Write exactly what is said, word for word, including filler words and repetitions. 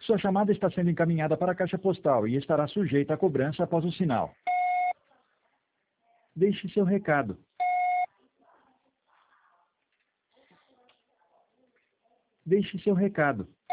Sua chamada está sendo encaminhada para a caixa postal e estará sujeita à cobrança após o sinal. Deixe seu recado. Deixe seu recado.